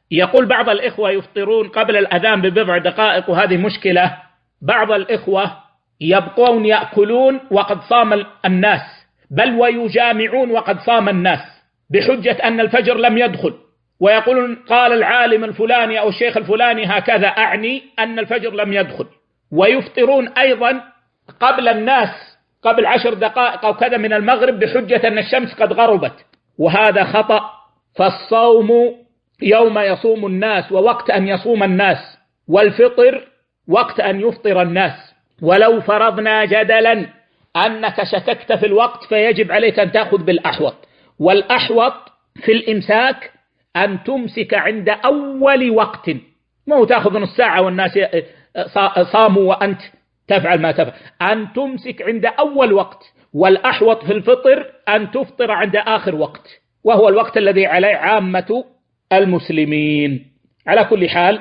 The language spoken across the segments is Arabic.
يقول بعض الإخوة يفطرون قبل الأذان ببضع دقائق، وهذه مشكلة. بعض الإخوة يبقون يأكلون وقد صام الناس، بل ويجامعون وقد صام الناس، بحجة أن الفجر لم يدخل، ويقولون قال العالم الفلاني أو الشيخ الفلاني هكذا، أعني أن الفجر لم يدخل. ويفطرون أيضا قبل الناس، قبل 10 دقائق أو كذا من المغرب، بحجة أن الشمس قد غربت، وهذا خطأ. فالصوم يوم يصوم الناس ووقت أن يصوم الناس، والفطر وقت أن يفطر الناس. ولو فرضنا جدلا أنك شككت في الوقت فيجب عليك أن تأخذ بالأحوط، والأحوط في الإمساك أن تمسك عند أول وقت، مو تأخذ نص ساعة والناس صاموا وأنت تفعل ما تفعل، أن تمسك عند أول وقت. والأحوط في الفطر أن تفطر عند آخر وقت، وهو الوقت الذي عليه عامة المسلمين. على كل حال،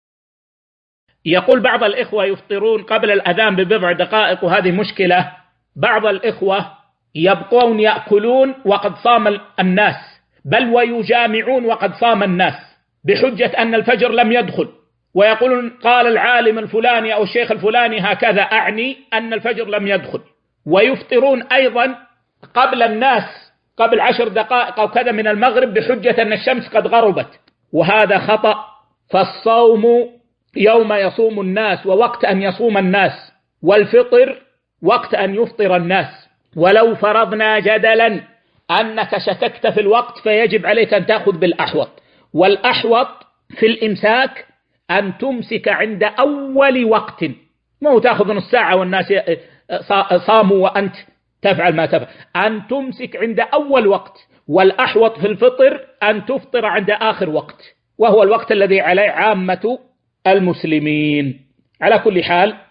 يقول بعض الإخوة يفطرون قبل الأذان ببضع دقائق، وهذه مشكلة. بعض الإخوة يبقون يأكلون وقد صام الناس، بل ويجامعون وقد صام الناس، بحجة أن الفجر لم يدخل، ويقولون قال العالم الفلاني أو الشيخ الفلاني هكذا، أعني أن الفجر لم يدخل. ويفطرون أيضا قبل الناس، قبل 10 دقائق أو كذا من المغرب، بحجة أن الشمس قد غربت، وهذا خطأ. فالصوم يوم يصوم الناس ووقت أن يصوم الناس، والفطر وقت أن يفطر الناس. ولو فرضنا جدلا أنك شككت في الوقت فيجب عليك أن تأخذ بالأحوط، والأحوط في الإمساك أن تمسك عند أول وقت، مو تأخذ نص ساعة والناس صاموا وأنت تفعل ما تفعل، أن تمسك عند أول وقت. والأحوط في الفطر أن تفطر عند آخر وقت، وهو الوقت الذي عليه عامة المسلمين. على كل حال،